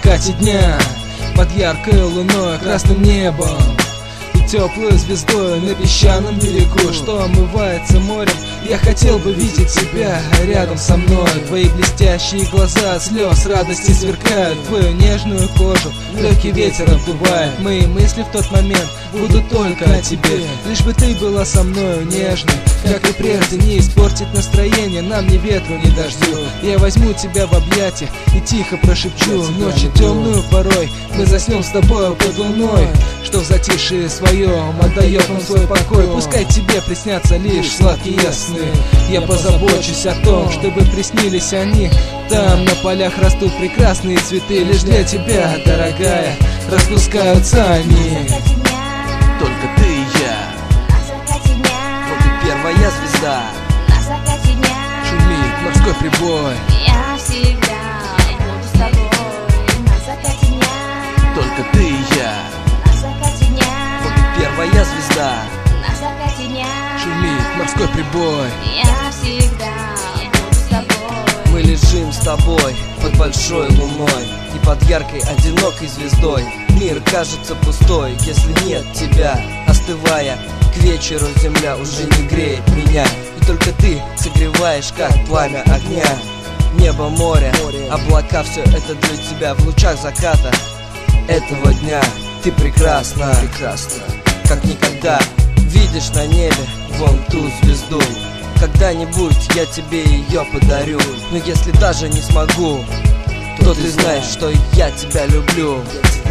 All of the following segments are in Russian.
закате дня, под яркой луной, красным небом и теплой звездой на песчаном берегу, что омывается морем. Я хотел бы видеть тебя рядом со мной. Твои блестящие глаза от слез радости сверкают, твою нежную кожу легкий ветер обдувает. Мои мысли в тот момент будут только о тебе, лишь бы ты была со мною нежной, как и прежде. Не испортить настроение нам ни ветру, ни дождю. Я возьму тебя в объятия и тихо прошепчу. Ночью темную порой мы заснем с тобой под луной, что в затишье своем отдает нам свой покой. Пускай тебе приснятся лишь сладкие сны. Я позабочусь о том, чтобы приснились они. Там на полях растут прекрасные цветы, лишь для тебя, дорогая, распускаются они. Только ты и я, вот и первая звезда. Шумит морской прибой. Я всегда буду с тобой на закате дня. Только ты и я, На закате дня. вот и первая звезда. На закате дня. Шумит морской прибой. Я всегда буду с тобой. Мы лежим с тобой под большой луной и под яркой одинокой звездой. Мир кажется пустой, если нет тебя. Остывая к вечеру, земля уже не греет меня, и только ты согреваешь, как пламя огня. Небо, море, облака, все это для тебя в лучах заката этого дня. Ты прекрасна, прекрасна, как никогда. Видишь на небе вон ту звезду. Когда-нибудь я тебе ее подарю, но если даже не смогу, то ты знаешь, что я тебя люблю.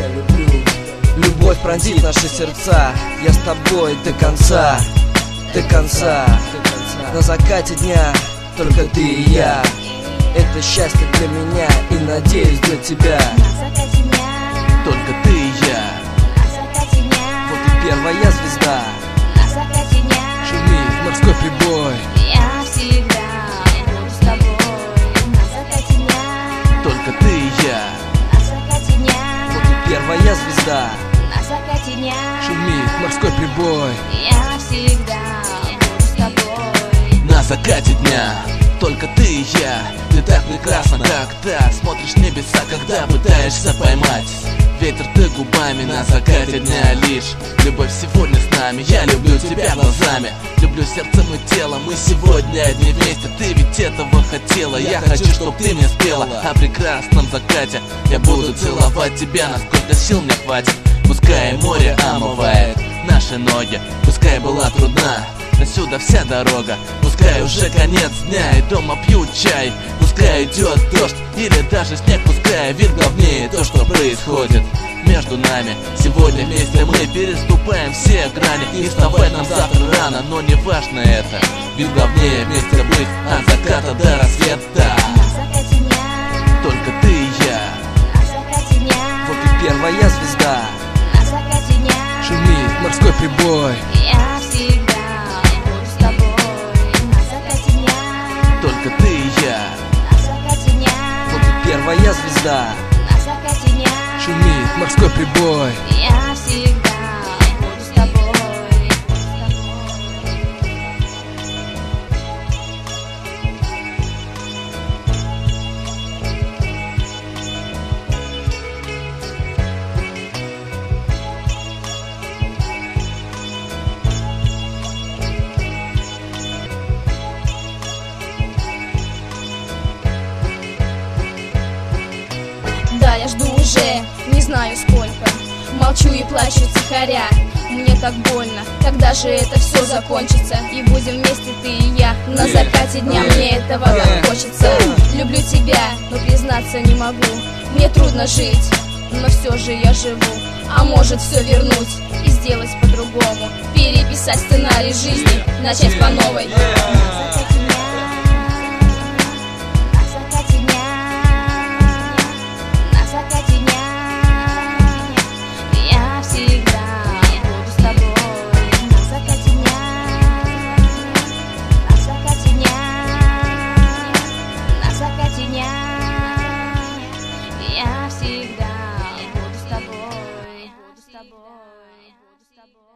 Любовь пронзит наши сердца, я с тобой до конца, до конца. На закате дня только ты и я. Это счастье для меня и, надеюсь, для тебя. На закате дня. Только ты и я, На закате дня. вот и первая звезда. На закате дня. Шумит морской прибой. Я всегда буду с тобой на закате дня. Только ты и я, На закате дня. вот и первая звезда. На закате дня. Шумит морской прибой. Я всегда буду с тобой. На закате дня только ты и я. Ты так прекрасна, как та. Смотришь в небеса, когда пытаешься поймать ветер ты губами. На закате дня лишь любовь сегодня с нами. Я люблю тебя глазами, люблю сердцем и телом. Мы сегодня одни вместе, ты ведь этого хотела. Я хочу, чтоб ты мне спела о прекрасном закате. Я буду целовать тебя, насколько сил мне хватит. Пускай море омывает наши ноги, пускай была трудна отсюда вся дорога, пускай уже конец дня и дома пьют чай, пускай идет дождь или даже снег, пускай вид главнее то, что происходит между нами. Сегодня вместе мы переступаем все грани, и вставать нам завтра рано, но не важно это, ведь главнее вместе быть от заката до рассвета. На закате дня. Только ты и я, На закате дня. вот и первая звезда. На закате дня. Шумит морской прибой. Я всегда буду с тобой на закате дня. Только ты и я, На закате дня. вот и первая звезда. На закате дня. Шумит морской прибой. Я всегда буду с тобой. Да, я жду уже, не знаю сколько. Молчу и плачу тихоря. Мне так больно, когда же это все закончится? И будем вместе ты и я. На закате дня мне этого так хочется. Люблю тебя, но признаться не могу. Мне трудно жить, но все же я живу. А может все вернуть и сделать по-другому. Переписать сценарий жизни, начать по новой. На закате дня. На закате дня. На закате дня. Я всегда буду с тобой на закате дня. На закате дня. На закате дня. Я всегда буду с тобой. Буду с тобой. Буду с тобой.